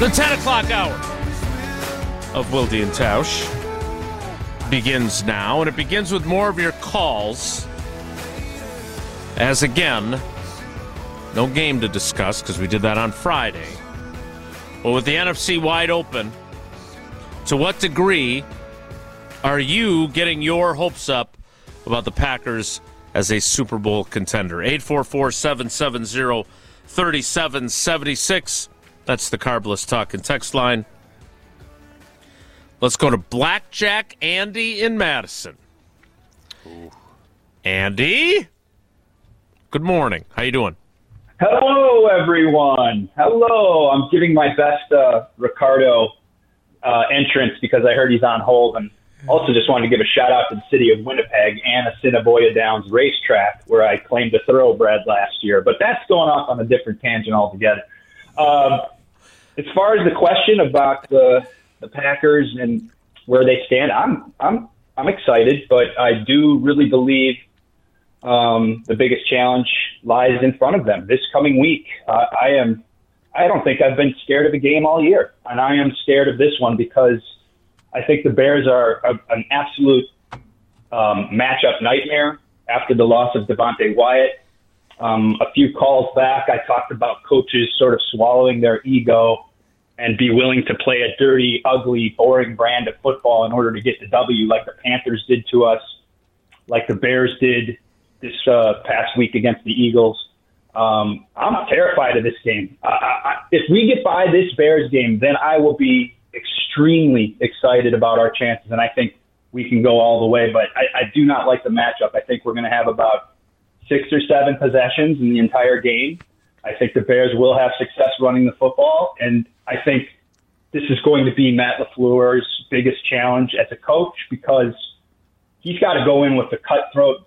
The 10 o'clock hour of Wilde and Tausch begins now, and it begins with more of your calls. As again, no game to discuss because we did that on Friday. But with the NFC wide open, to what degree are you getting your hopes up about the Packers as a Super Bowl contender? 844-770-3776. That's the Carbless Talk and Text line. Let's go to Blackjack Andy in Madison. Ooh. Andy? Good morning. How you doing? Hello, everyone. Hello. I'm giving my best Ricardo entrance because I heard he's on hold, and also just wanted to give a shout-out to the city of Winnipeg and Assiniboia Downs racetrack where I claimed a thoroughbred last year. But that's going off on a different tangent altogether. As far as the question about the Packers and where they stand, I'm excited, but I do really believe the biggest challenge lies in front of them this coming week. I don't think I've been scared of a game all year, and I am scared of this one because I think the Bears are an absolute matchup nightmare after the loss of Devontae Wyatt. A few calls back, I talked about coaches sort of swallowing their ego and be willing to play a dirty, ugly, boring brand of football in order to get the W, like the Panthers did to us, like the Bears did this past week against the Eagles. I'm terrified of this game. If we get by this Bears game, then I will be extremely excited about our chances, and I think we can go all the way. But I do not like the matchup. I think we're going to have about 6 or 7 possessions in the entire game. I think the Bears will have success running the football, and I think this is going to be Matt LaFleur's biggest challenge as a coach because he's got to go in with the cutthroat,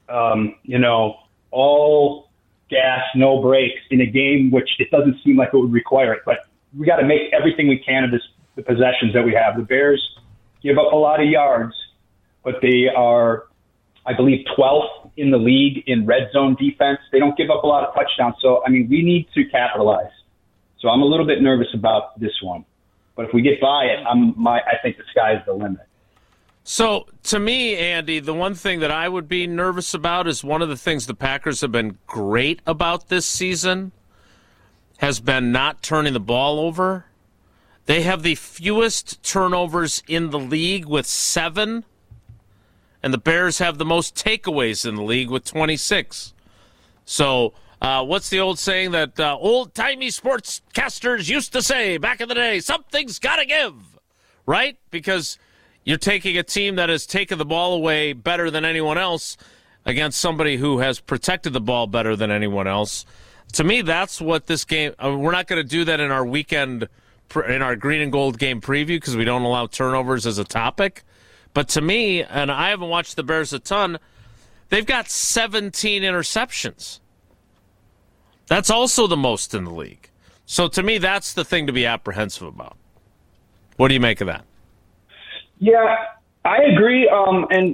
all gas, no brakes in a game which it doesn't seem like it would require it. But we got to make everything we can of the possessions that we have. The Bears give up a lot of yards, but they are, I believe, 12th in the league in red zone defense. They don't give up a lot of touchdowns. So, we need to capitalize. So I'm a little bit nervous about this one. But if we get by it, I think the sky's the limit. So, to me, Andy, the one thing that I would be nervous about is one of the things the Packers have been great about this season has been not turning the ball over. They have the fewest turnovers in the league with 7, and the Bears have the most takeaways in the league with 26. So, what's the old saying that old-timey sportscasters used to say back in the day? Something's got to give, right? Because you're taking a team that has taken the ball away better than anyone else against somebody who has protected the ball better than anyone else. To me, that's what this game we're not going to do that in our weekend, in our green and gold game preview because we don't allow turnovers as a topic. But to me, and I haven't watched the Bears a ton, they've got 17 interceptions. That's also the most in the league. So to me, that's the thing to be apprehensive about. What do you make of that? Yeah, I agree. I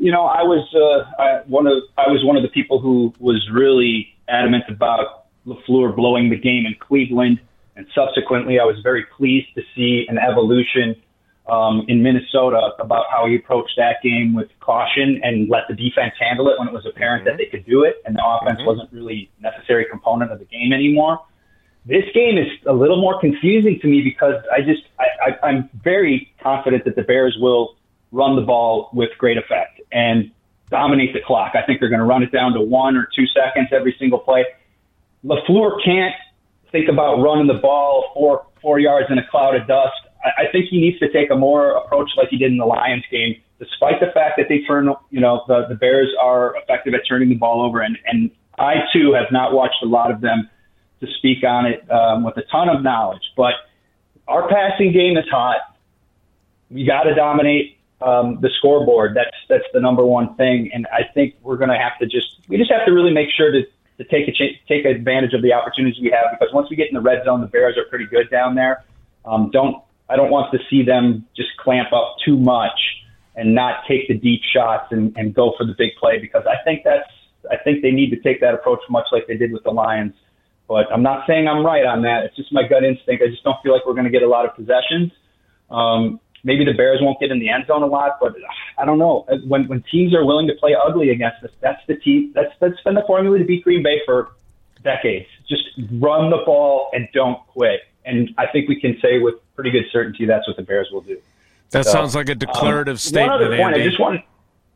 was one of the people who was really adamant about LaFleur blowing the game in Cleveland, and subsequently, I was very pleased to see an evolution in Minnesota about how he approached that game with caution and let the defense handle it when it was apparent that they could do it, and the offense wasn't really a necessary component of the game anymore. This game is a little more confusing to me because I'm very confident that the Bears will run the ball with great effect and dominate the clock. I think they're going to run it down to 1 or 2 seconds every single play. LaFleur can't think about running the ball 4 yards in a cloud of dust. I think he needs to take a more approach like he did in the Lions game, despite the fact that they the Bears are effective at turning the ball over. And I, too, have not watched a lot of them to speak on it with a ton of knowledge. But our passing game is hot. We got to dominate the scoreboard. That's the number one thing. And I think we're going to have to we just have to really make sure to take advantage of the opportunities we have, because once we get in the red zone, the Bears are pretty good down there. I don't want to see them just clamp up too much and not take the deep shots and go for the big play, because I think they need to take that approach much like they did with the Lions But I'm not saying I'm right on that. It's just my gut instinct. I just don't feel like we're going to get a lot of possessions. Maybe the Bears won't get in the end zone a lot, but I don't know. When teams are willing to play ugly against us, that's the team. That's been the formula to beat Green Bay for decades. Just run the ball and don't quit. And I think we can say with pretty good certainty that's what the Bears will do. That sounds like a declarative statement, one other point, Andy. I just want.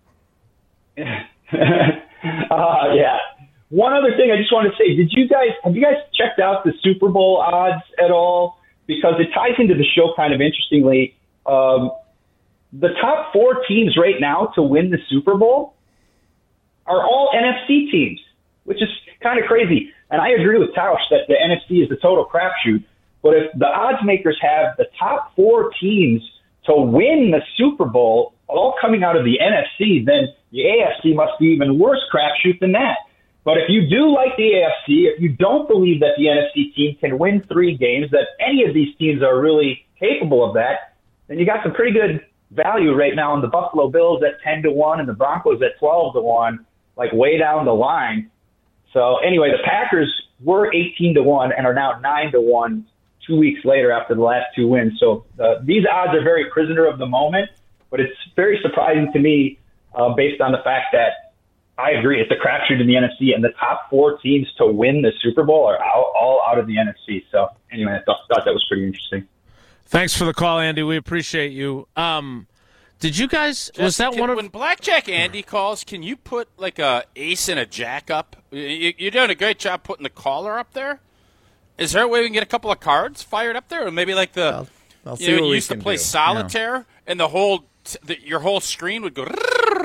Yeah. One other thing I just want to say: have you guys checked out the Super Bowl odds at all? Because it ties into the show kind of interestingly. The top 4 teams right now to win the Super Bowl are all NFC teams, which is kind of crazy. And I agree with Tausch that the NFC is the total crapshoot. But if the odds makers have the top 4 teams to win the Super Bowl all coming out of the NFC, then the AFC must be even worse crapshoot than that. But if you do like the AFC, if you don't believe that the NFC team can win 3 games, that any of these teams are really capable of that, then you got some pretty good value right now in the Buffalo Bills at 10-1 and the Broncos at 12-1, like way down the line. So anyway, the Packers were 18-1 and are now 9-1 2 weeks later after the last 2 wins. So these odds are very prisoner of the moment, but it's very surprising to me based on the fact that I agree it's a crapshoot in the NFC, and the top 4 teams to win the Super Bowl are all out of the NFC. So anyway, I thought that was pretty interesting. Thanks for the call, Andy. We appreciate you. Did you guys? Was that one of when Blackjack Andy calls? Can you put like a ace and a jack up? You're doing a great job putting the caller up there. Is there a way we can get a couple of cards fired up there, or maybe like the I'll see you know, what you we used to can play do. solitaire, and the whole your whole screen would go.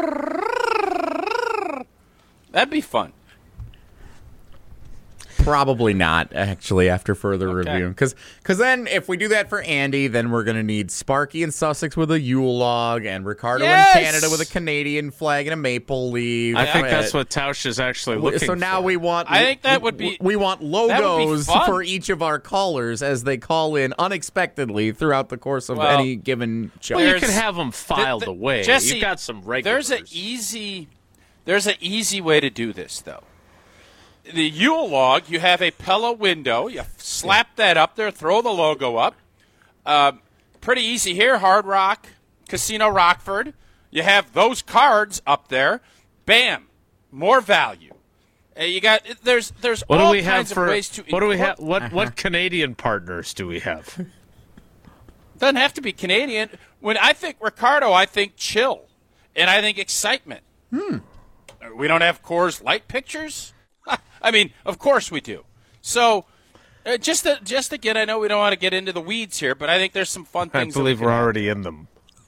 That'd be fun. Probably not, actually, after further Okay. review. Because then, if we do that for Andy, then we're going to need Sparky and Sussex with a Yule log, and Ricardo Yes! in Canada with a Canadian flag and a maple leaf. I think that's what Tausch is actually looking for. So now we want. I think that would be- We want logos fun. for each of our callers as they call in unexpectedly throughout the course of Well, any given show. Well, you There's- can have them filed away. Jesse, You've got some regulars. There's an easy way to do this though. The Yule log, you have a Pella window. You slap that up there, throw the logo up. Pretty easy here. Hard Rock Casino Rockford. You have those cards up there. Bam, more value. You got there's What all do we have kinds for? of ways to. What do we have? What Canadian partners do we have? Doesn't have to be Canadian. When I think Ricardo, I think chill, and I think excitement. We don't have Coors Light pictures. I mean, of course we do. So, just again, I know we don't want to get into the weeds here, but I think there's some fun I things. believe that we're already in them.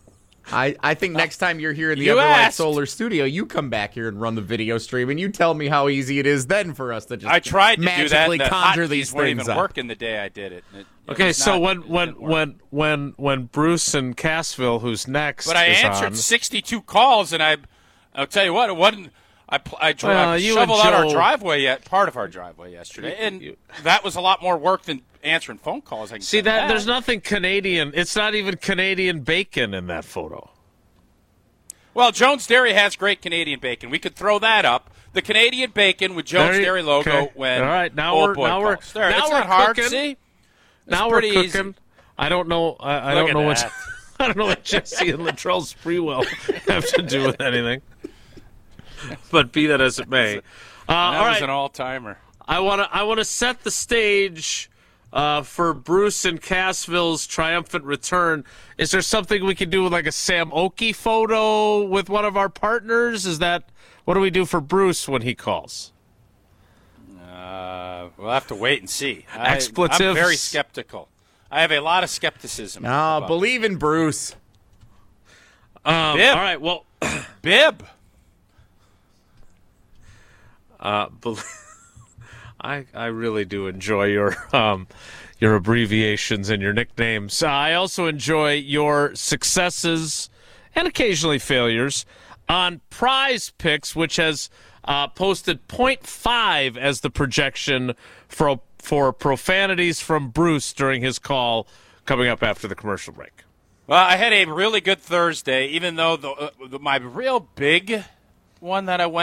I think next time you're here in the You Everlight asked. Solar Studio, you come back here and run the video stream, and you tell me how easy it is then for us to just I tried to do that. magically And the conjure hotkeys these weren't things even up. working the day I did it. Okay, was so not- it didn't work. when Bruce and Cassville, who's next, But I is answered on, 62 calls, and I'll tell you what, it wasn't. I Well, you and shoveled out our Joe- driveway part of our driveway yesterday, and that was a lot more work than answering phone calls. I can see tell you that there's nothing Canadian. It's not even Canadian bacon in that photo. Well, Jones Dairy has great Canadian bacon. We could throw that up. The Canadian bacon with Jones There you- Dairy logo. okay. When All right, now old we're- boy now we're- calls. There, now it's we're not hard. cooking. See, Now it's we're pretty cooking. easy. I don't know. I Look don't at know what. that. I don't know what Jesse and Latrell Sprewell have to do with anything. But be that as it may, all That was right. an all-timer. I want to set the stage for Bruce and Cassville's triumphant return. Is there something we can do with like a Sam Oki photo with one of our partners? Is that what do we do for Bruce when he calls? We'll have to wait and see. Expletives. I'm very skeptical. I have a lot of skepticism. No, about believe in Bruce. Bib. All right. Well, Bib. I really do enjoy your abbreviations and your nicknames. I also enjoy your successes and occasionally failures on Prize Picks, which has posted 0.5 as the projection for profanities from Bruce during his call coming up after the commercial break. Well, I had a really good Thursday, even though my real big one that I went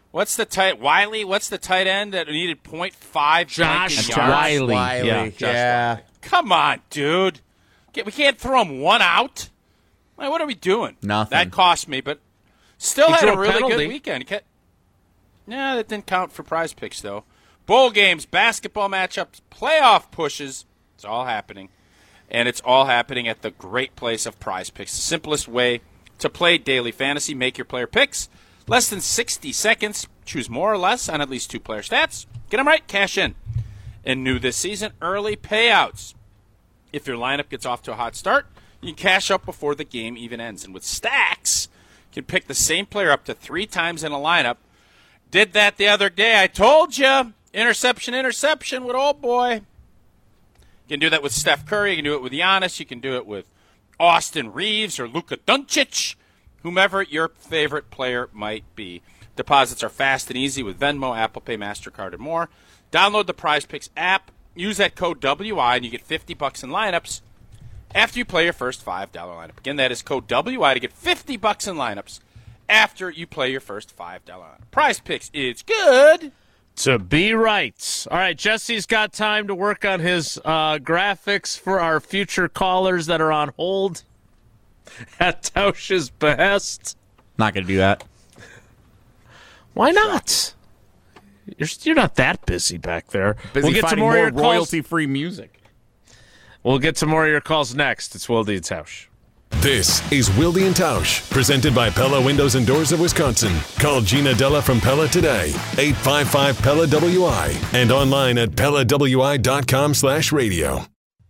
What's the tight Wiley? What's the tight end that needed 0.5? Josh yards? Wiley. Yeah. Wiley. Come on, dude. We can't throw him one out. Like, what are we doing? Nothing. That cost me, but still He had drew a a really penalty. good weekend. Yeah, that didn't count for prize picks, though. Bowl games, basketball matchups, playoff pushes. It's all happening. And it's all happening at the great place of Prize Picks. The simplest way to play daily fantasy. Make your player picks. Less than 60 seconds. Choose more or less on at least 2 player stats. Get them right, cash in. And new this season, early payouts. If your lineup gets off to a hot start, you can cash up before the game even ends. And with Stacks, you can pick the same player up to 3 times in a lineup. Did that the other day. I told you. Interception with old boy. You can do that with Steph Curry. You can do it with Giannis. You can do it with Austin Reeves or Luka Doncic, whomever your favorite player might be. Deposits are fast and easy with Venmo, Apple Pay, MasterCard, and more. Download the Prize Picks app. Use that code WI, and you get $50 in lineups after you play your first $5 lineup. Again, that is code WI to get $50 in lineups after you play your first $5 lineup. Prize Picks, it's good to be right. All right, Jesse's got time to work on his graphics for our future callers that are on hold at Tausch's behest. Not going to do that. Why not? You're not that busy back there. Busy we'll get finding to more more of your calls. royalty-free music. We'll get to more of your calls next. It's Wilde and Tausch. This is Wilde and Tausch, presented by Pella Windows and Doors of Wisconsin. Call Gina Della from Pella today, 855-PELLA-WI, and online at PellaWI.com/radio.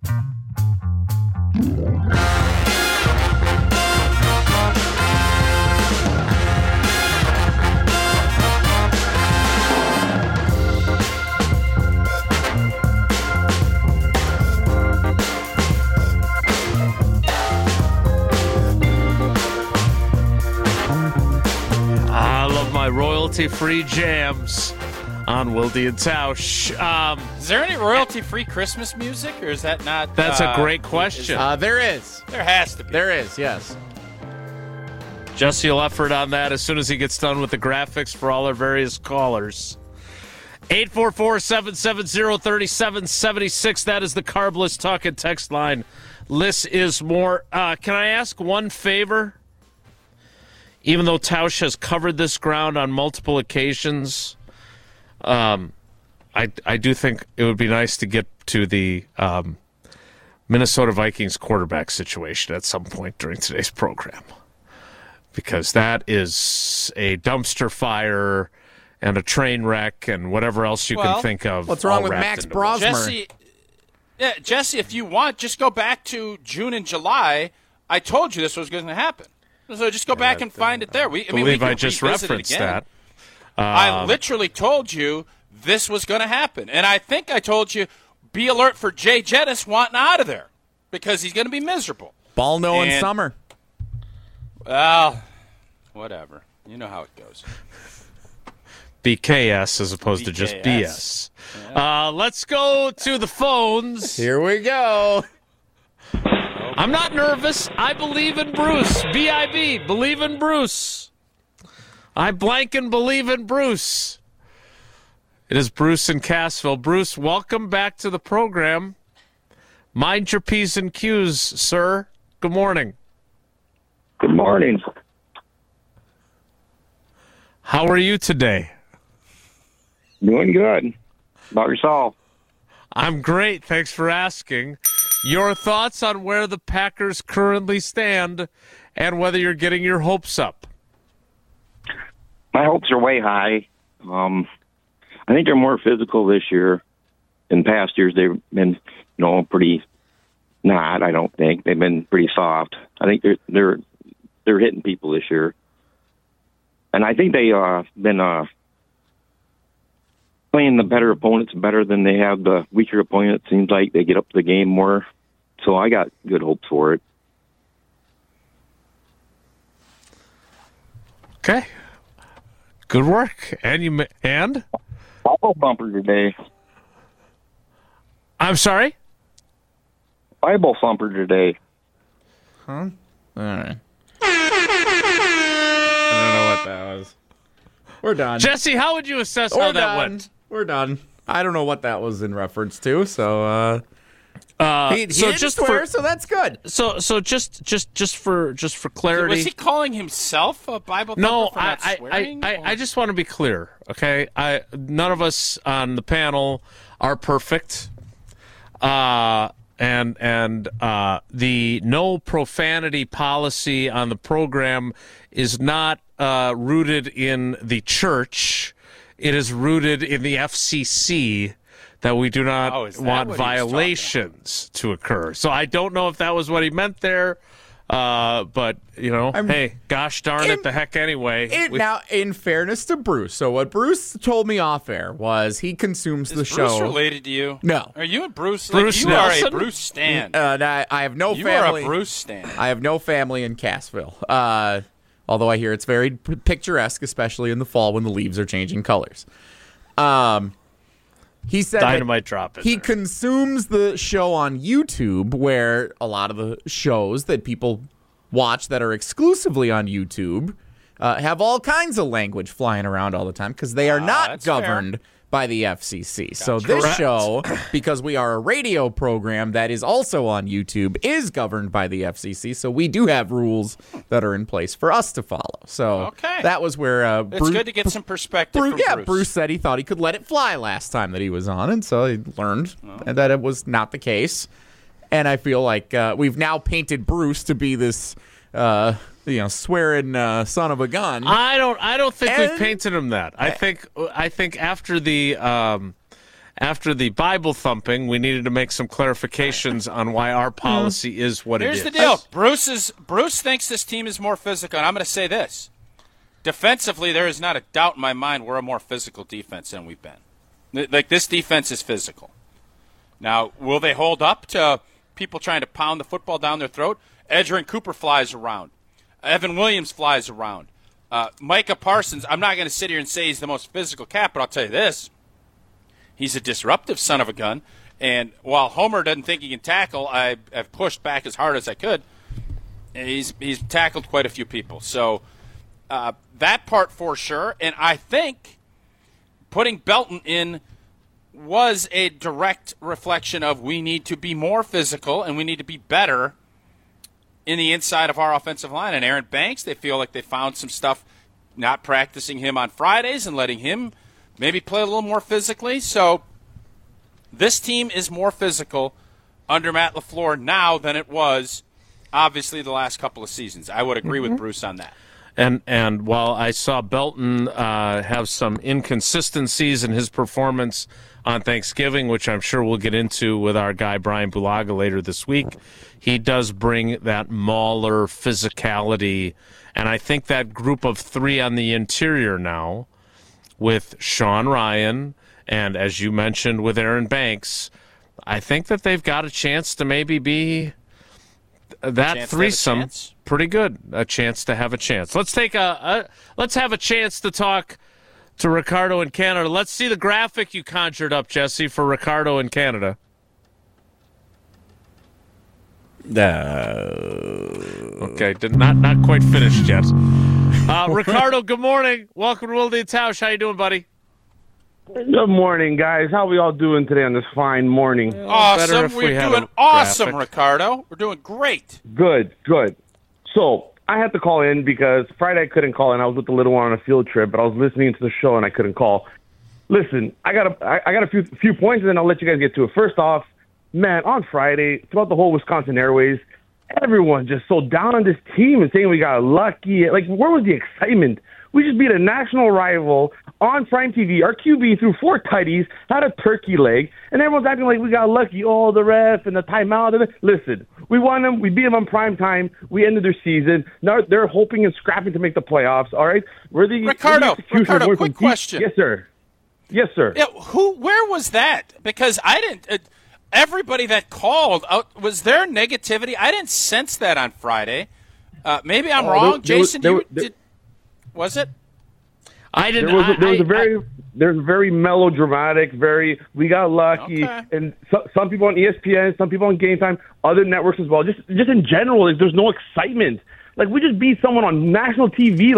Royalty-free jams on Wilde and Tausch. Is there any royalty-free Christmas music, or is that not? That's a great question. There is. There has to be. There is, yes. Jesse will effort on that as soon as he gets done with the graphics for all our various callers. 844-770-3776. That is the Carbless Talk and Text line. Less is more. Can I ask one favor? Even though Tausch has covered this ground on multiple occasions, I do think it would be nice to get to the Minnesota Vikings quarterback situation at some point during today's program, because that is a dumpster fire and a train wreck and whatever else you can think of. What's wrong all with wrapped Max into one. Brosmer? Jesse, if you want, just go back to June and July. I told you this was going to happen. So just go back and find it there. I believe I just referenced that. I literally told you this was going to happen. And I think I told you, be alert for Jay Jettis wanting out of there because he's going to be miserable. Ball no in summer. Well, whatever. You know how it goes. BKS as opposed to just BS. Yeah. Let's go to the phones. Here we go. I'm not nervous. I believe in Bruce. B-I-B. Believe in Bruce. I blank and believe in Bruce. It is Bruce in Cassville. Bruce, welcome back to the program. Mind your P's and Q's, sir. Good morning. Good morning. How are you today? Doing good. About yourself? I'm great. Thanks for asking. Your thoughts on where the Packers currently stand and whether you're getting your hopes up? My hopes are way high. I think they're more physical this year. In past years, they've been, pretty not. I don't think they've been pretty soft. I think they're hitting people this year, and I think they been playing the better opponents better than they have the weaker opponents. Seems like they get up to the game more. So I got good hopes for it. Okay. Good work. And Bible thumper today. I'm sorry? Bible thumper today. Huh? All right. I don't know what that was. We're done. Jesse, how would you assess We're how that done. went? We're done. I don't know what that was in reference to, so he so didn't just swear, for so that's good. so just for clarity. Was he calling himself a Bible thumper No, for not swearing? I just want to be clear, okay? None of us on the panel are perfect. And the no profanity policy on the program is not rooted in the church. It is rooted in the FCC that we do not want violations to occur. So I don't know if that was what he meant there. But, hey, gosh darn it, the heck anyway. Now, in fairness to Bruce, so what Bruce told me off air was he consumes the show. Is Bruce related to you? No. Are you and Bruce? Bruce you Nelson? are a Bruce stan. I have no You family. are a Bruce stan. I have no family in Cassville. Although I hear it's very picturesque, especially in the fall when the leaves are changing colors. He said Dynamite drop it. He consumes the show on YouTube, where a lot of the shows that people watch that are exclusively on YouTube have all kinds of language flying around all the time because they are not that's governed by the FCC. So Gotcha. this Correct. show, because we are a radio program that is also on YouTube, is governed by the FCC. So we do have rules that are in place for us to follow. So Okay. that was where It's good to get some perspective from Bruce. Bruce said he thought he could let it fly last time that he was on, and so he learned that it was not the case. And I feel like we've now painted Bruce to be this, swearing son of a gun. I don't think And- we've painted him that. I think after the Bible thumping, we needed to make some clarifications on why our policy is what Here's it the is. deal. Bruce thinks this team is more physical, and I'm going to say this. Defensively, there is not a doubt in my mind we're a more physical defense than we've been. Like, this defense is physical. Now, will they hold up to people trying to pound the football down their throat? Edgerrin Cooper flies around. Evan Williams flies around. Micah Parsons, I'm not going to sit here and say he's the most physical cat, but I'll tell you this. He's a disruptive son of a gun. And while Homer doesn't think he can tackle, I've pushed back as hard as I could. He's tackled quite a few people. So that part for sure. And I think putting Belton in was a direct reflection of we need to be more physical and we need to be better in the inside of our offensive line. And Aaron Banks, they feel like they found some stuff not practicing him on Fridays and letting him maybe play a little more physically. So this team is more physical under Matt LaFleur now than it was, obviously, the last couple of seasons. I would agree with Bruce on that. And while I saw Belton have some inconsistencies in his performance on Thanksgiving, which I'm sure we'll get into with our guy Brian Bulaga later this week, he does bring that mauler physicality. And I think that group of three on the interior now, with Sean Ryan and, as you mentioned, with Aaron Banks, I think that they've got a chance to maybe be that threesome pretty good. A chance to have a chance. Let's have a chance to talk to Ricardo in Canada. Let's see the graphic you conjured up, Jesse, for Ricardo in Canada. Okay, not quite finished yet. Ricardo, good morning. Welcome to Wilde and Tausch. How you doing, buddy? Good morning, guys. How we all doing today on this fine morning? Awesome. We're doing awesome, Ricardo. We're doing great. Good. So I had to call in because Friday I couldn't call in. I was with the little one on a field trip, but I was listening to the show and I couldn't call. Listen, I got a few points, and then I'll let you guys get to it. First off, man, on Friday, throughout the whole Wisconsin Airways, everyone just so down on this team and saying we got lucky. Like, where was the excitement? We just beat a national rival on Prime TV. Our QB threw 4 tutties, had a turkey leg, and everyone's acting like we got lucky. Oh, the ref and the timeout. Listen, we won them. We beat them on prime time. We ended their season. Now they're hoping and scrapping to make the playoffs. All right, Ricardo, quick question. Yes, sir. Yeah, where was that? Because I didn't. Everybody that called, was there negativity? I didn't sense that on Friday. Maybe I'm wrong, Jason. Was it? I didn't. There's a very melodramatic, we got lucky, Okay. and some people on ESPN, some people on Game Time, other networks as well. Just in general, like, there's no excitement. Like, we just beat someone on national TV. Like,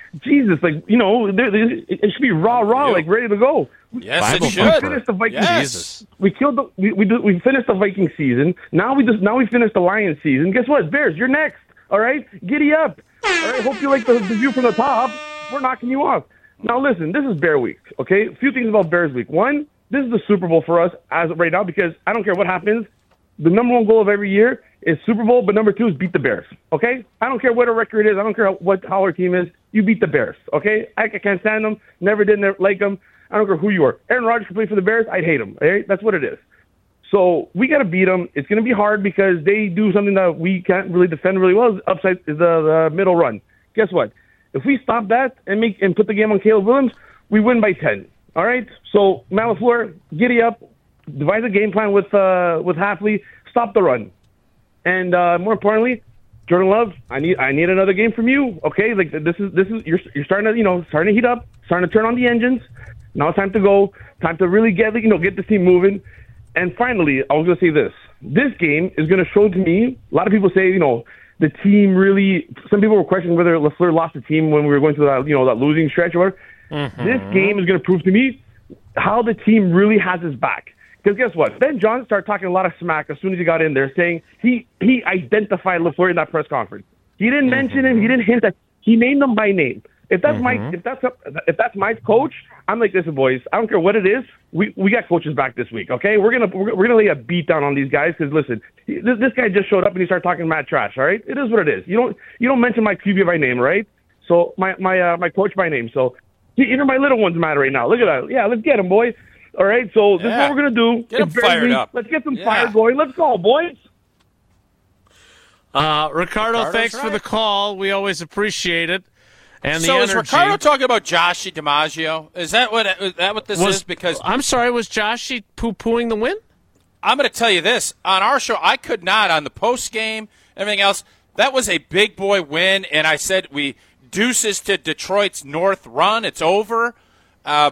Jesus, like, it should be raw, like ready to go. Yes, it We should. finished the Vikings. Yes. Jesus. We killed we finished the Viking season. Now we finished the Lions season. Guess what? Bears, you're next. All right, giddy up. All right, hope you like the view from the top. We're knocking you off. Now listen, this is Bear Week. Okay, a few things about Bears Week. One, this is the Super Bowl for us as of right now because I don't care what happens. The number one goal of every year is Super Bowl, but number 2 is beat the Bears. Okay, I don't care what our record is. I don't care how our team is. You beat the Bears. Okay, I can't stand them. Never did like them. I don't care who you are. Aaron Rodgers can play for the Bears. I'd hate him. All right? That's what it is. So we got to beat them. It's going to be hard because they do something that we can't really defend really well. Upside is the middle run. Guess what? If we stop that and put the game on Caleb Williams, we win by 10. All right. So Matt LaFleur, giddy up, devise a game plan with Hafley, stop the run, and more importantly, Jordan Love, I need another game from you. Okay, like this is you're starting to heat up, starting to turn on the engines. Now it's time to go. Time to really get this team moving. And finally, I was going to say this. This game is going to show to me, a lot of people say, the team really, some people were questioning whether LaFleur lost the team when we were going through that, that losing stretch or whatever. Mm-hmm. This game is going to prove to me how the team really has his back. Because guess what? Ben Johnson started talking a lot of smack as soon as he got in there, saying he identified LaFleur in that press conference. He didn't mention him. He didn't hint at. He named him by name. If that's my coach, I'm like, listen, boys, I don't care what it is. We got coaches back this week, okay? We're gonna lay a beat down on these guys because listen, this guy just showed up and he started talking mad trash. All right, it is what it is. You don't mention my QB by name, right? So my coach by name. So even my little ones matter right now. Look at that. Yeah, let's get him, boys. All right. So this is what we're gonna do. Get them fired up. Let's get some fire going. Let's go, boys. Ricardo, thanks for the call. We always appreciate it. And so the is energy. Ricardo talking about Joshie DiMaggio? Is that what this is? Because I'm sorry, was Joshie poo-pooing the win? I'm going to tell you this. On our show, I could not, on the post game, everything else, that was a big boy win, and I said we deuces to Detroit's North run. It's over. I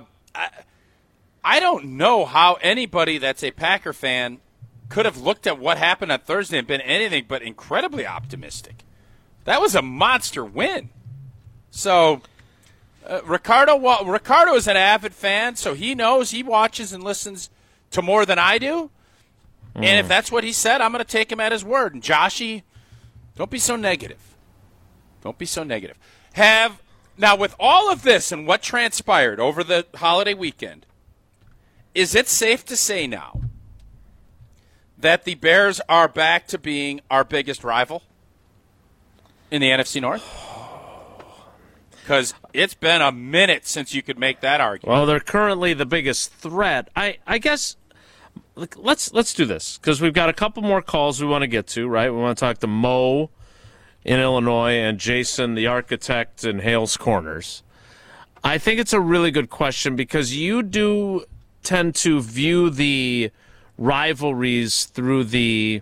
don't know how anybody that's a Packer fan could have looked at what happened on Thursday and been anything but incredibly optimistic. That was a monster win. So, Ricardo is an avid fan, so he knows, he watches and listens to more than I do. And if that's what he said, I'm going to take him at his word. And Joshie, don't be so negative. Don't be so negative. Now, with all of this and what transpired over the holiday weekend, is it safe to say now that the Bears are back to being our biggest rival in the NFC North? Because it's been a minute since you could make that argument. Well, they're currently the biggest threat. I guess let's do this because we've got a couple more calls we want to get to, right? We want to talk to Mo in Illinois and Jason, the architect in Hales Corners. I think it's a really good question because you do tend to view the rivalries through the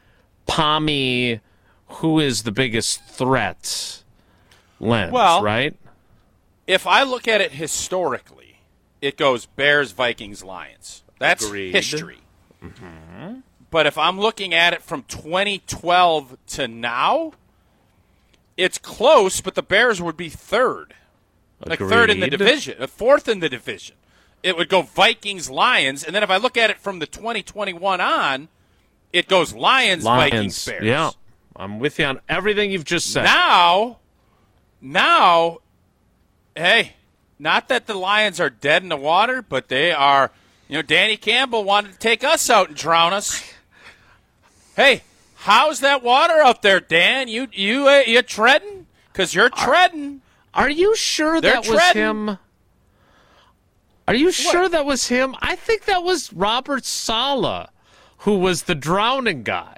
Pommy, who is the biggest threat lens, right? If I look at it historically, it goes Bears, Vikings, Lions. That's history. Mm-hmm. But if I'm looking at it from 2012 to now, it's close, but the Bears would be third. Like third in the division, fourth in the division. It would go Vikings, Lions, and then if I look at it from the 2021 on, it goes Lions, Vikings, Bears. Yeah, I'm with you on everything you've just said. Now, hey, not that the Lions are dead in the water, but they are, Danny Campbell wanted to take us out and drown us. Hey, how's that water out there, Dan? You treading? Because you're treading. Are you sure that was him? Are you sure that was him? I think that was Robert Saleh, who was the drowning guy.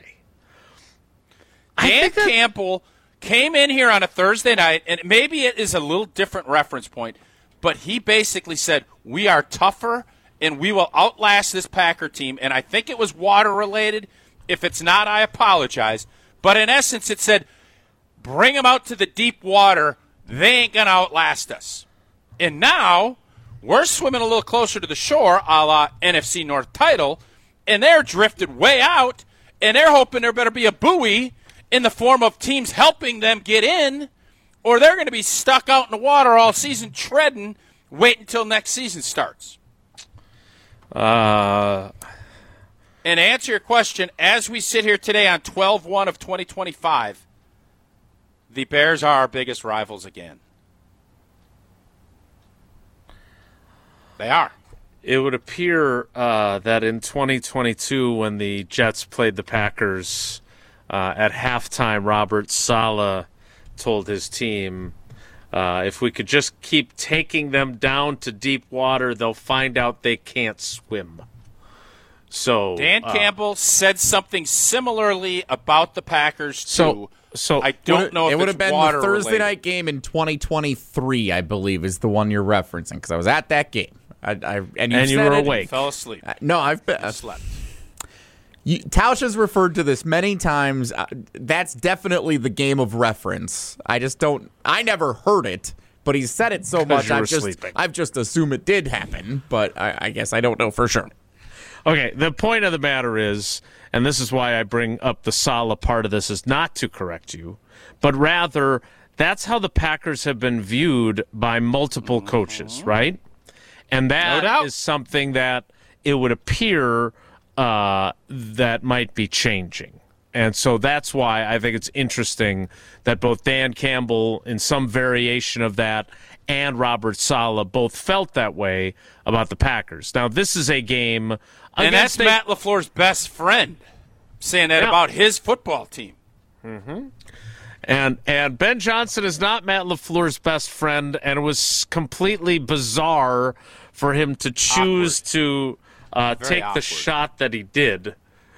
Dan Campbell came in here on a Thursday night, and maybe it is a little different reference point, but he basically said, we are tougher, and we will outlast this Packer team, and I think it was water-related. If it's not, I apologize. But in essence, it said, bring them out to the deep water. They ain't going to outlast us. And now we're swimming a little closer to the shore, a la NFC North title, and they're drifted way out, and they're hoping there better be a buoy in the form of teams helping them get in, or they're going to be stuck out in the water all season treading, wait until next season starts. And to answer your question, as we sit here today on 12/1 of 2025, the Bears are our biggest rivals again. They are. It would appear that in 2022, when the Jets played the Packers, at halftime, Robert Saleh told his team, if we could just keep taking them down to deep water, they'll find out they can't swim. So Dan Campbell said something similarly about the Packers, too. So I don't know if it would have been the Thursday related. night game in 2023, I believe, is the one you're referencing, because I was at that game. And you were awake. Fell asleep. No, I've been Slept. Tausch has referred to this many times. That's definitely the game of reference. I never heard it, but he's said it so much. I've just assumed it did happen, but I guess I don't know for sure. Okay, the point of the matter is, and this is why I bring up the Saleh part of this, is not to correct you, but rather that's how the Packers have been viewed by multiple coaches, right? And that is something that it would appear that might be changing. And so that's why I think it's interesting that both Dan Campbell, in some variation of that, and Robert Saleh both felt that way about the Packers. Now, this is a game... And that's Matt LaFleur's best friend saying that about his football team. Mm-hmm. And Ben Johnson is not Matt LaFleur's best friend, and it was completely bizarre for him to choose to take the shot that he did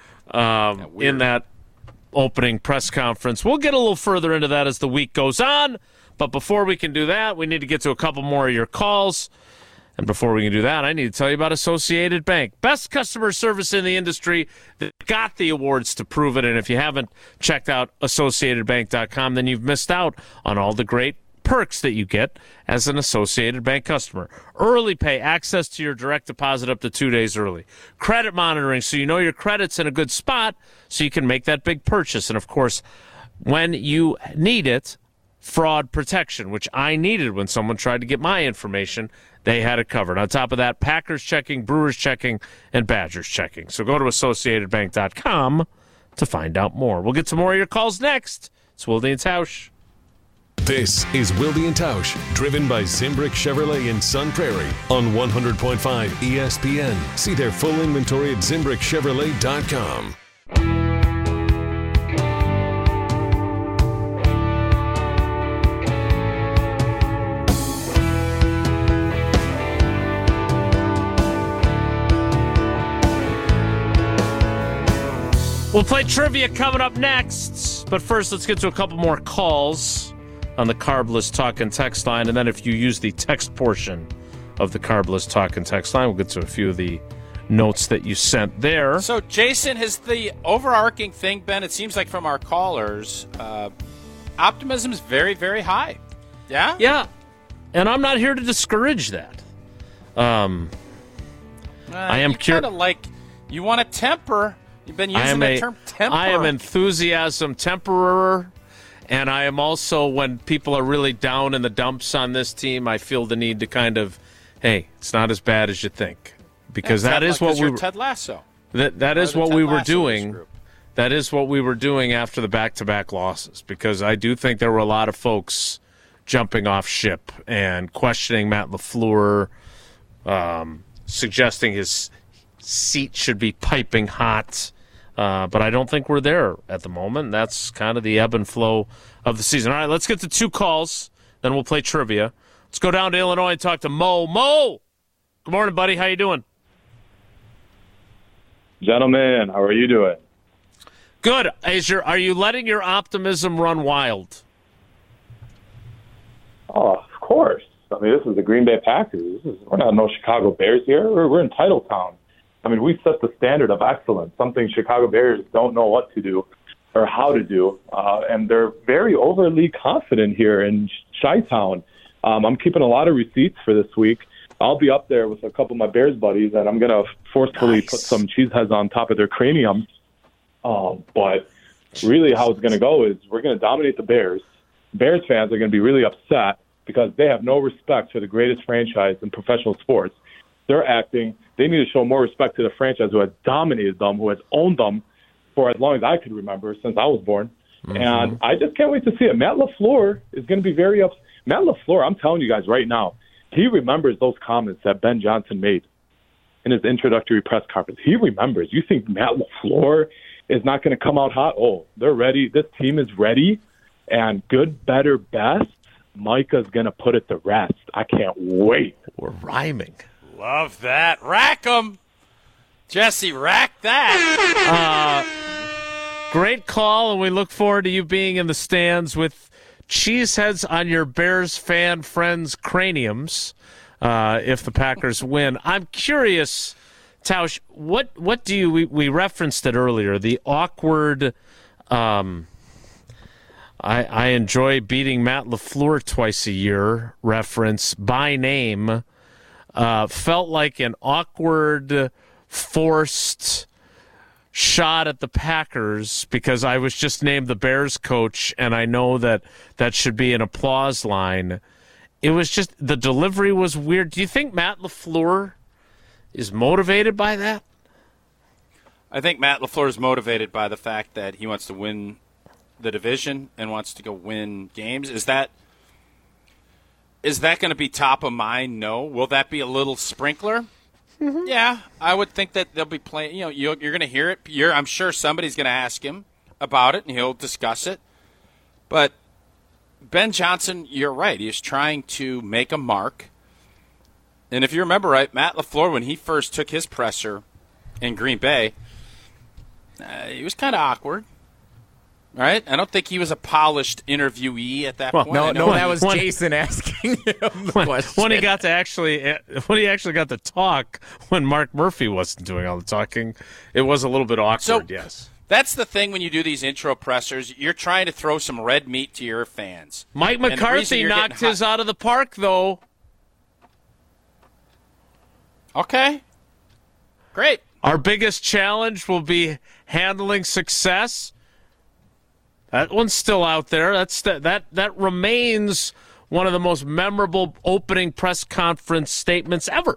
in that opening press conference. We'll get a little further into that as the week goes on, but before we can do that, we need to get to a couple more of your calls. And before we can do that, I need to tell you about Associated Bank. Best customer service in the industry. That got the awards to prove it. And if you haven't checked out AssociatedBank.com, then you've missed out on all the great perks that you get as an Associated Bank customer. Early pay, access to your direct deposit up to 2 days early. Credit monitoring, so you know your credit's in a good spot so you can make that big purchase. And, of course, when you need it, fraud protection, which I needed when someone tried to get my information. They had it covered. On top of that, Packers checking, Brewers checking, and Badgers checking. So go to AssociatedBank.com to find out more. We'll get to more of your calls next. It's Wilde and Tausch. This is Wilde and Tausch, driven by Zimbrick Chevrolet in Sun Prairie on 100.5 ESPN. See their full inventory at ZimbrickChevrolet.com. We'll play trivia coming up next. But first, let's get to a couple more calls on the Carbless Talk and Text line. And then if you use the text portion of the Carbless Talk and Text line, we'll get to a few of the notes that you sent there. So, Jason, has the overarching thing been, it seems like from our callers, optimism is very, very high. Yeah? Yeah. And I'm not here to discourage that. I am curious. You want to temper. You've been using the term temper. I am enthusiasm temperer, and I am also, when people are really down in the dumps on this team, I feel the need to kind of, hey, it's not as bad as you think. Because that is what we were. Ted Lasso. That is what we were doing. That is what we were doing after the back-to-back losses. Because I do think there were a lot of folks jumping off ship and questioning Matt LaFleur, suggesting his seat should be piping hot. But I don't think we're there at the moment. That's kind of the ebb and flow of the season. All right, let's get to two calls. Then we'll play trivia. Let's go down to Illinois and talk to Mo. Mo! Good morning, buddy. How you doing? Gentlemen, how are you doing? Good. Are you letting your optimism run wild? Oh, of course. I mean, this is the Green Bay Packers. We're not no Chicago Bears here. We're in title town. I mean, we set the standard of excellence, something Chicago Bears don't know what to do or how to do. And they're very overly confident here in Chi-Town. I'm keeping a lot of receipts for this week. I'll be up there with a couple of my Bears buddies, and I'm going to forcefully put some cheese heads on top of their cranium. But really how it's going to go is we're going to dominate the Bears. Bears fans are going to be really upset because they have no respect for the greatest franchise in professional sports. They need to show more respect to the franchise who has dominated them, who has owned them for as long as I could remember, since I was born. Mm-hmm. And I just can't wait to see it. Matt LaFleur is going to be very upset. Matt LaFleur, I'm telling you guys right now, he remembers those comments that Ben Johnson made in his introductory press conference. He remembers. You think Matt LaFleur is not going to come out hot? Oh, they're ready. This team is ready. And good, better, best, Micah's going to put it to rest. I can't wait. We're rhyming. Love that. Rack 'em. Jesse, rack that. Great call, and we look forward to you being in the stands with cheeseheads on your Bears fan friends' craniums if the Packers win. I'm curious, Tausch, what do you, we referenced it earlier, the awkward, I enjoy beating Matt LaFleur twice a year reference by name, felt like an awkward, forced shot at the Packers because I was just named the Bears coach, and I know that should be an applause line. It was just, the delivery was weird. Do you think Matt LaFleur is motivated by that? I think Matt LaFleur is motivated by the fact that he wants to win the division and wants to go win games. Is that going to be top of mind? No. Will that be a little sprinkler? Mm-hmm. Yeah, I would think that they'll be playing. You're going to hear it. I'm sure somebody's going to ask him about it, and he'll discuss it. But Ben Johnson, you're right. He's trying to make a mark. And if you remember right, Matt LaFleur, when he first took his presser in Green Bay, he was kind of awkward. Right? I don't think he was a polished interviewee at that point. No, that was Jason asking him the question. When he actually got to talk, when Mark Murphy wasn't doing all the talking, it was a little bit awkward, yes. That's the thing when you do these intro pressers. You're trying to throw some red meat to your fans. Mike McCarthy knocked his out of the park, though. Okay. Great. Our biggest challenge will be handling success. That one's still out there. That remains one of the most memorable opening press conference statements ever.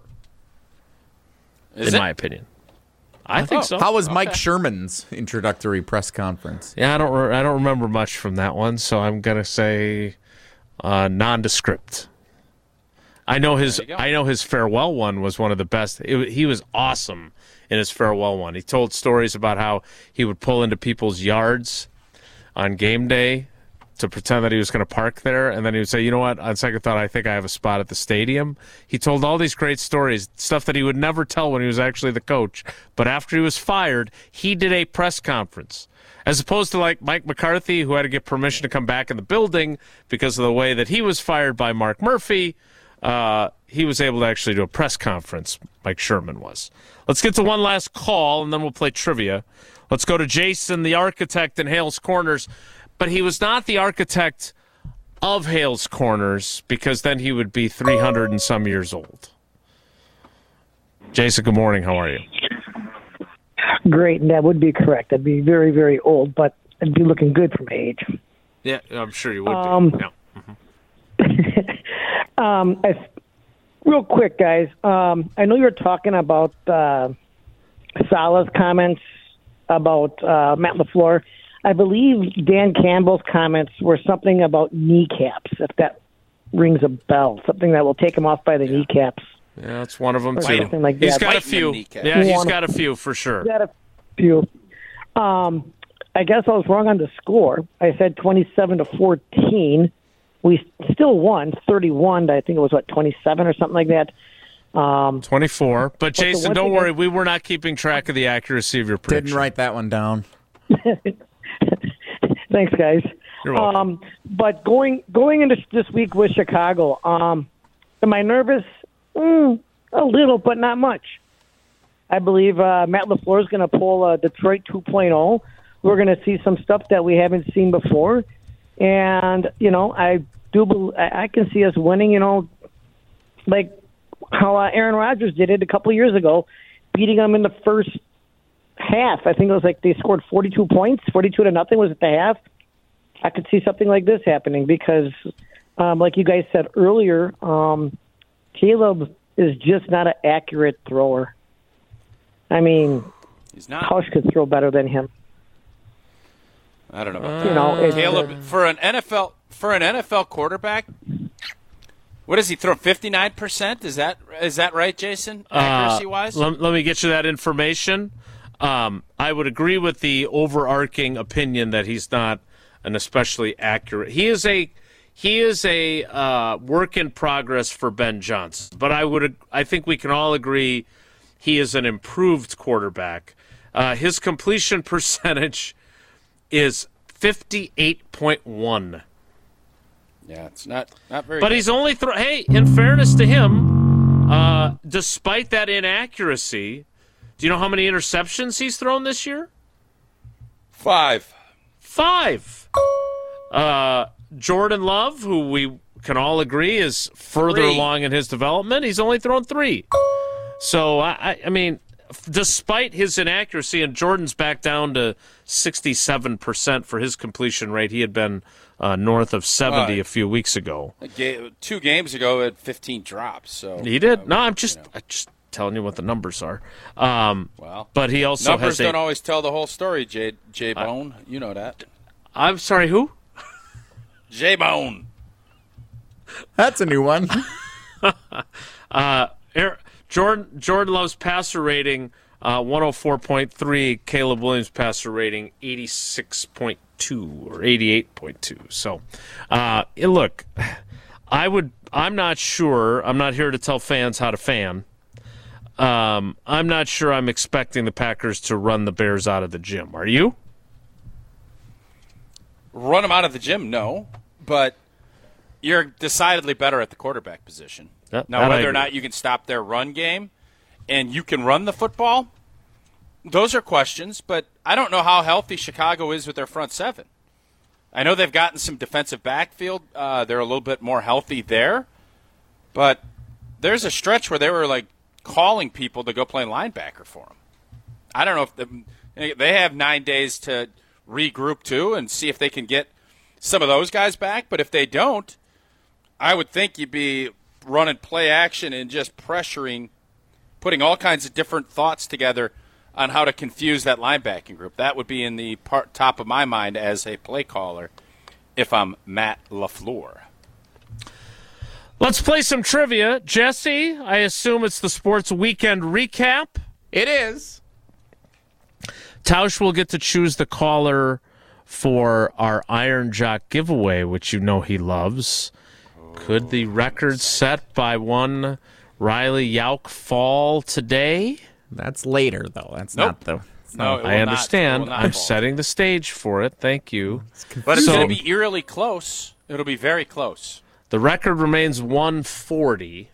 In my opinion. I think so. How was Mike Sherman's introductory press conference? Yeah, I don't remember much from that one, so I'm gonna say nondescript. I know his farewell one was one of the best. He was awesome in his farewell one. He told stories about how he would pull into people's yards on game day to pretend that he was going to park there, and then he would say, you know what, on second thought, I think I have a spot at the stadium. He told all these great stories, stuff that he would never tell when he was actually the coach. But after he was fired, he did a press conference. As opposed to like Mike McCarthy, who had to get permission to come back in the building because of the way that he was fired by Mark Murphy, he was able to actually do a press conference, Mike Sherman was. Let's get to one last call, and then we'll play trivia. Let's go to Jason, the architect in Hales Corners. But he was not the architect of Hales Corners because then he would be 300 and some years old. Jason, good morning. How are you? Great, and that would be correct. I'd be very, very old, but I'd be looking good for my age. Yeah, I'm sure you would be. No. Real quick, guys. I know you were talking about Salah's comments about Matt LaFleur. I believe Dan Campbell's comments were something about kneecaps, if that rings a bell, something that will take him off by the kneecaps. Yeah, that's one of them, too. Something like he's that. got a few. Yeah, he's got a few for sure. He's got a few. I guess I was wrong on the score. I said 27-14. We still won 31. I think it was, 27 or something like that. 24. But Jason, don't worry. We were not keeping track of the accuracy of your prediction. Didn't write that one down. Thanks, guys. You're welcome. But going into this week with Chicago, am I nervous? A little, but not much. I believe Matt LaFleur is going to pull Detroit 2.0. We're going to see some stuff that we haven't seen before. And, I can see us winning, like how Aaron Rodgers did it a couple of years ago, beating them in the first half. I think it was like they scored 42 points, 42-0 was at the half. I could see something like this happening because, like you guys said earlier, Caleb is just not an accurate thrower. I mean, he's not. Tausch could throw better than him. I don't know about that. Caleb, for an NFL quarterback, what does he throw? 59%? Is that right, Jason? Accuracy wise. Let me get you that information. I would agree with the overarching opinion that he's not an especially accurate. He is a work in progress for Ben Johnson, but I think we can all agree he is an improved quarterback. His completion percentage is 58.1. Yeah, it's not very. But good. he's only Hey, in fairness to him, despite that inaccuracy, do you know how many interceptions he's thrown this year? 5. Jordan Love, who we can all agree is further 3. along in his development, he's only thrown 3. So, I mean, despite his inaccuracy, and Jordan's back down to 67% for his completion rate. He had been north of 70 a few weeks ago. 2 games ago, had 15 drops. So he did. No, I'm just telling you what the numbers are. Well, but he also numbers has don't always tell the whole story, J Bone. You know that. I'm sorry, who? J Bone. That's a new one. Jordan Love's passer rating 104.3. Caleb Williams' passer rating 86.2 or 88.2. So, look, I'm not sure. I'm not here to tell fans how to fan. I'm not sure I'm expecting the Packers to run the Bears out of the gym. Are you? Run them out of the gym? No. But you're decidedly better at the quarterback position. Now, whether or not you can stop their run game and you can run the football, those are questions. But I don't know how healthy Chicago is with their front seven. I know they've gotten some defensive backfield. They're a little bit more healthy there. But there's a stretch where they were, like, calling people to go play linebacker for them. I don't know if they have 9 days to regroup, too, and see if they can get some of those guys back. But if they don't, I would think you'd be running play action and just pressuring, putting all kinds of different thoughts together on how to confuse that linebacking group. That would be in the top of my mind as a play caller if I'm Matt LaFleur. Let's play some trivia. Jesse, I assume it's the Sports Weekend Recap. It is. Tausch will get to choose the caller for our Iron Jock giveaway, which you know he loves. Could the record set by one Riley Yauk fall today? That's later, though. That's not the... No, I understand. I'm setting the stage for it. Thank you. But it's going to be eerily close. It'll be very close. The record remains 140.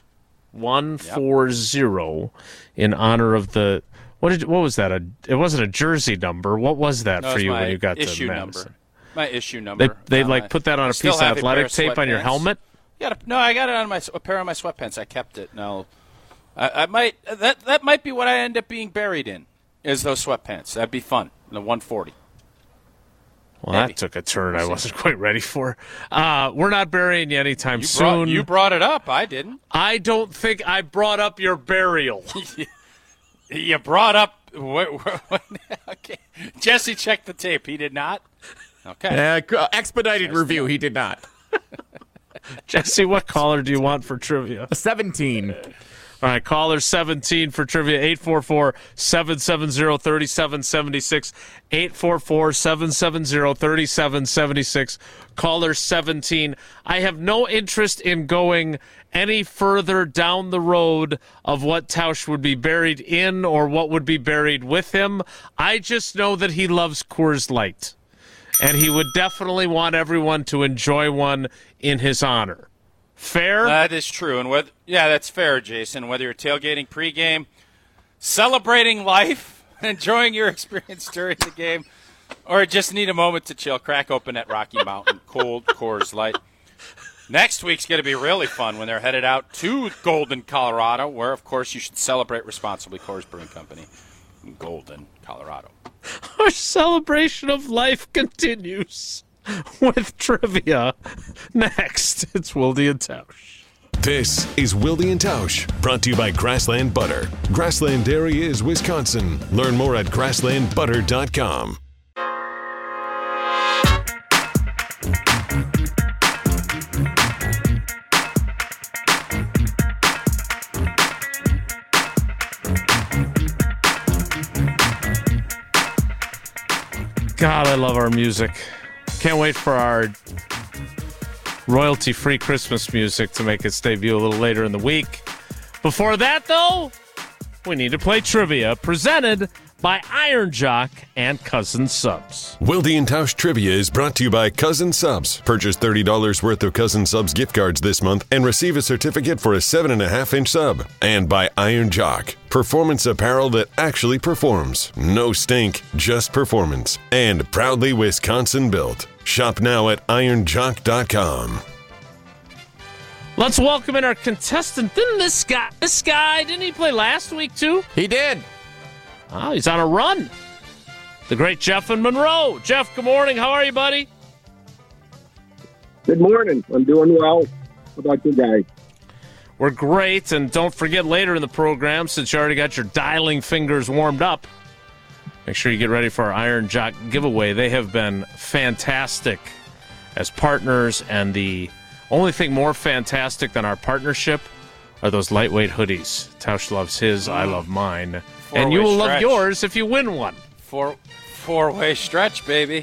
140 in honor of the... What was that? It wasn't a jersey number. What was that for you when you got to Madison? Number. My issue number. They put that on a piece of athletic tape on your helmet? No, I got it on a pair of my sweatpants. I kept it. Now, I might that might be what I end up being buried in, is those sweatpants. That'd be fun. The 140. Well, maybe. That took a turn I wasn't quite ready for. We're not burying you anytime soon. You brought it up. I didn't. I don't think I brought up your burial. You brought up. Okay, Jesse checked the tape. He did not. Okay. Expedited review. He did not. Jesse, what caller do you want for trivia? 17. All right, caller 17 for trivia, 844-770-3776, 844-770-3776, caller 17. I have no interest in going any further down the road of what Tausch would be buried in or what would be buried with him. I just know that he loves Coors Light, and he would definitely want everyone to enjoy one in his honor. Fair? That is true. And that's fair, Jason. Whether you're tailgating pregame, celebrating life, enjoying your experience during the game, or just need a moment to chill, crack open at Rocky Mountain, cold Coors Light. Next week's going to be really fun when they're headed out to Golden, Colorado, where, of course, you should celebrate responsibly. Coors Brewing Company in Golden, Colorado. Our celebration of life continues. with trivia next. It's Wilde and Tausch. This is Wilde and Tausch, brought to you by Grassland Butter. Grassland Dairy is Wisconsin. Learn more at grasslandbutter.com. God, I love our music. Can't wait for our royalty-free Christmas music to make its debut a little later in the week. Before that, though, we need to play trivia, presented by Iron Jock and Cousin Subs. Wilde and Tausch Trivia is brought to you by Cousin Subs. Purchase $30 worth of Cousin Subs gift cards this month and receive a certificate for a 7.5-inch sub. And by Iron Jock, performance apparel that actually performs. No stink, just performance. And proudly Wisconsin built. Shop now at ironjock.com. Let's welcome in our contestant. Didn't this guy, didn't he play last week too? He did. Oh, he's on a run. The great Jeff in Monroe. Jeff, good morning. How are you, buddy? Good morning. I'm doing well. How about you guys? We're great. And don't forget, later in the program, since you already got your dialing fingers warmed up, make sure you get ready for our Iron Jock giveaway. They have been fantastic as partners, and the only thing more fantastic than our partnership are those lightweight hoodies. Tausch loves his, I love mine. And you will love yours if you win one. Four-way stretch, baby.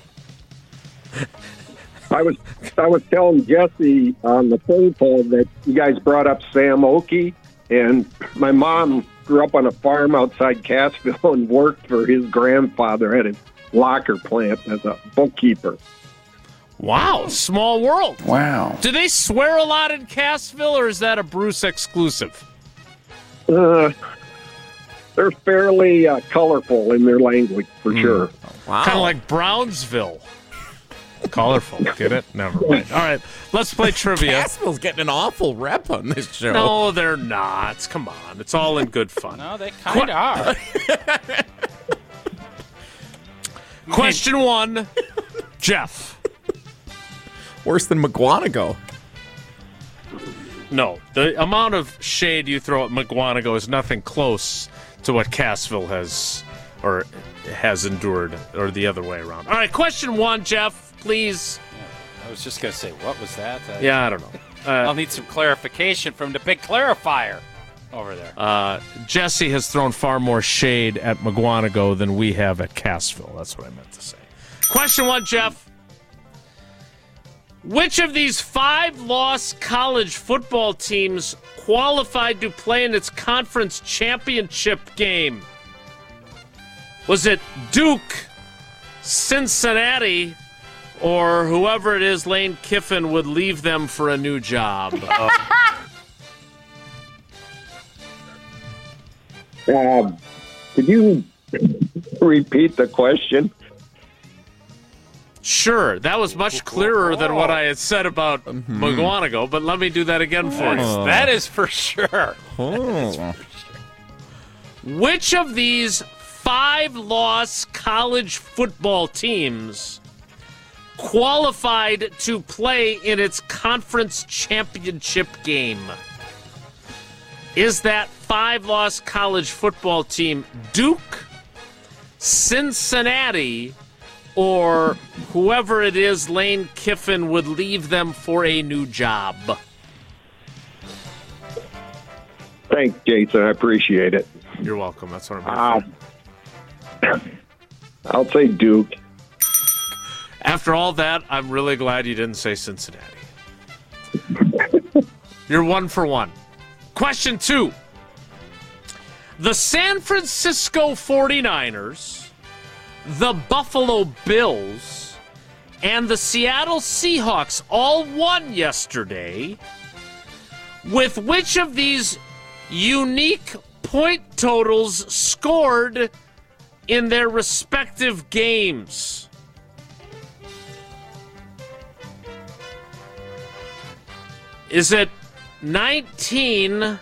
I was telling Jesse on the phone call that you guys brought up Sam Oakey, and my mom grew up on a farm outside Cassville and worked for his grandfather at a locker plant as a bookkeeper. Wow, small world. Wow. Do they swear a lot in Cassville, or is that a Bruce exclusive? They're fairly colorful in their language, for sure. Wow. Kind of like Brownsville. Colorful. Get it? Never mind. All right, let's play trivia. Cassville's getting an awful rep on this show. No, they're not. Come on. It's all in good fun. No, they kind of are. Question 1, Jeff. Worse than McGuanago. No, the amount of shade you throw at McGuanago is nothing close to what Cassville has endured, or the other way around. All right, question 1, Jeff, please. Yeah, I was just going to say, what was that? I don't know. I'll need some clarification from the big clarifier over there. Jesse has thrown far more shade at McGuanago than we have at Cassville. That's what I meant to say. Question 1, Jeff. Which of these 5 lost college football teams qualified to play in its conference championship game? Was it Duke, Cincinnati, or whoever it is Lane Kiffin would leave them for a new job? Could you repeat the question? Sure, that was much clearer than what I had said about McGuanago, but let me do that again for you. That is for sure. Which of these 5 lost college football teams qualified to play in its conference championship game? Is that 5 lost college football team Duke, Cincinnati, or whoever it is Lane Kiffin would leave them for a new job? Thanks, Jason. I appreciate it. You're welcome. That's what I'm here for. I'll say Duke. After all that, I'm really glad you didn't say Cincinnati. You're 1 for 1. Question 2. The San Francisco 49ers, the Buffalo Bills, and the Seattle Seahawks all won yesterday. With which of these unique point totals scored in their respective games? Is it 19,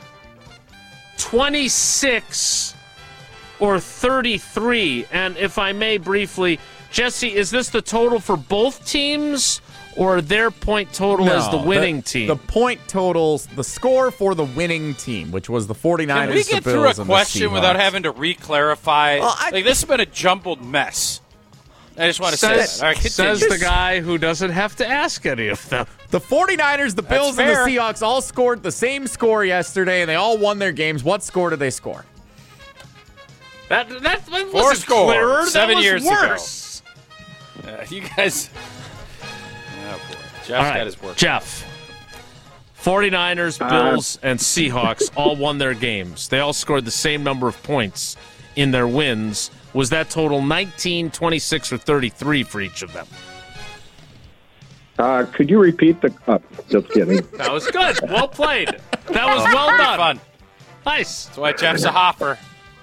26, or 33? And if I may briefly, Jesse, is this the total for both teams, or their point total as the winning team? The point totals, the score for the winning team, which was the 49ers, Can we get the through Bills, a and the question Seahawks. without having to re-clarify? This has been a jumbled mess. I just want to say that. All right, says continue. the guy who doesn't have to ask any of them. The 49ers, the Bills, and the fair. Seahawks all scored the same score yesterday, and they all won their games. What score did they score? That 4 wasn't score clearer. 7 that was years worse. ago. You guys. Oh, boy. Jeff's All right, got his work. Jeff. 49ers, Bills, and Seahawks all won their games. They all scored the same number of points in their wins. Was that total 19, 26, or 33 for each of them? Could you repeat the? Just kidding. That was good. Well played. That was well Pretty done. fun. Nice. That's why Jeff's a hopper.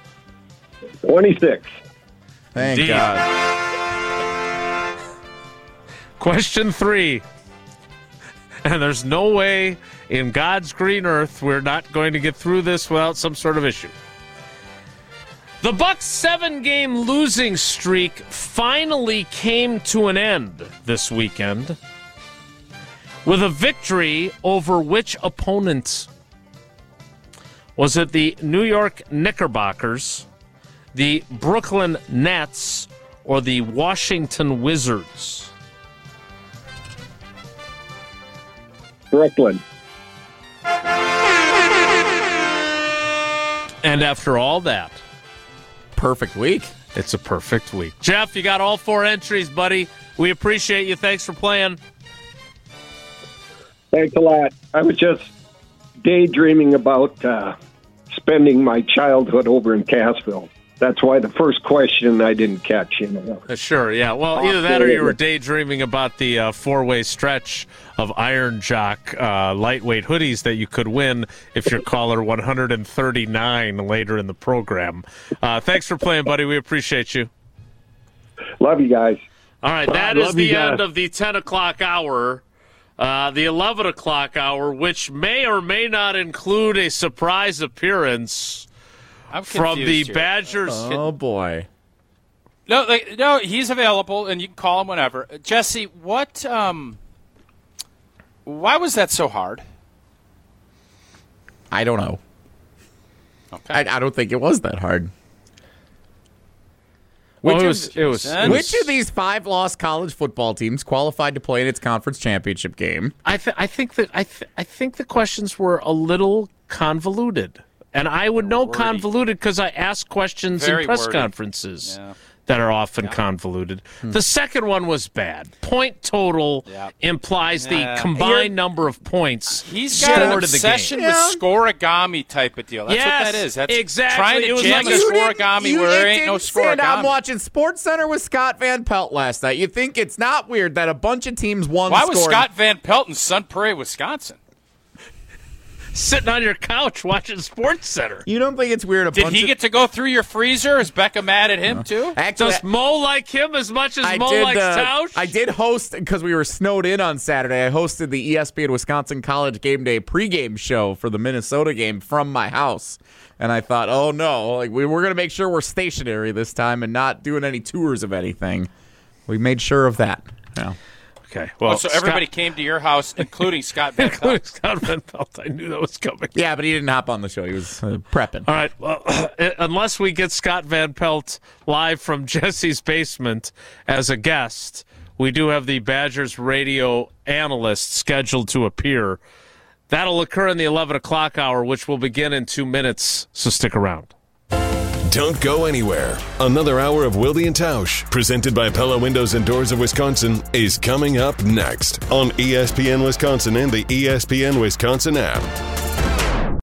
26. Thank Indeed. God. Question 3. And there's no way in God's green earth we're not going to get through this without some sort of issue. The Bucs' 7-game losing streak finally came to an end this weekend with a victory over which opponent? Was it the New York Knickerbockers, the Brooklyn Nets, or the Washington Wizards? Brooklyn. And after all that, Perfect week. it's a perfect week. Jeff, you got all 4 entries, buddy. We appreciate you. Thanks for playing. Thanks a lot. I was just daydreaming about spending my childhood over in Cassville. That's why the first question I didn't catch. Sure, yeah. Well, either that or you were daydreaming about the 4-way stretch of Iron Jock lightweight hoodies that you could win if you're caller 139 later in the program. Thanks for playing, buddy. We appreciate you. Love you guys. All right, that is the end of the 10 o'clock hour. The 11 o'clock hour, which may or may not include a surprise appearance from the here. Badgers. Oh, boy. No, he's available, and you can call him whenever. Jesse, what? Why was that so hard? I don't know. Okay. I don't think it was that hard. Well, Which which of these 5-loss college football teams qualified to play in its conference championship game? I think the questions were a little convoluted, and I would know wordy. Convoluted because I ask questions Very in press wordy. conferences Yeah. that are often convoluted. The second one was bad. Point total implies the combined number of points He's got an scored in the game. obsession with scoregami type of deal. That's what that is. That's exactly. trying It to was jam like a a- scoregami where there ain't no scoregami. I'm watching SportsCenter with Scott Van Pelt last night. You think it's not weird that a bunch of teams won Why was scoring? Scott Van Pelt in Sun Prairie, Wisconsin? Sitting on your couch watching SportsCenter. You don't think it's weird? Did he get to go through your freezer? Is Becca mad at him, too? Actually, Does Mo like him as much as Mo likes Tausch? I did host, because we were snowed in on Saturday, I hosted the ESPN Wisconsin College Game Day pregame show for the Minnesota game from my house. And I thought, oh no, like we're going to make sure we're stationary this time and not doing any tours of anything. We made sure of that. Yeah. Okay. Well, so everybody came to your house, including Scott Van Pelt. Scott Van Pelt. I knew that was coming. Yeah, but he didn't hop on the show. He was prepping. All right. Well, unless we get Scott Van Pelt live from Jesse's basement as a guest, we do have the Badgers radio analyst scheduled to appear. That'll occur in the 11 o'clock hour, which will begin in 2 minutes, so stick around. Don't go anywhere. Another hour of Wilde and Tausch, presented by Pella Windows and Doors of Wisconsin, is coming up next on ESPN Wisconsin and the ESPN Wisconsin app.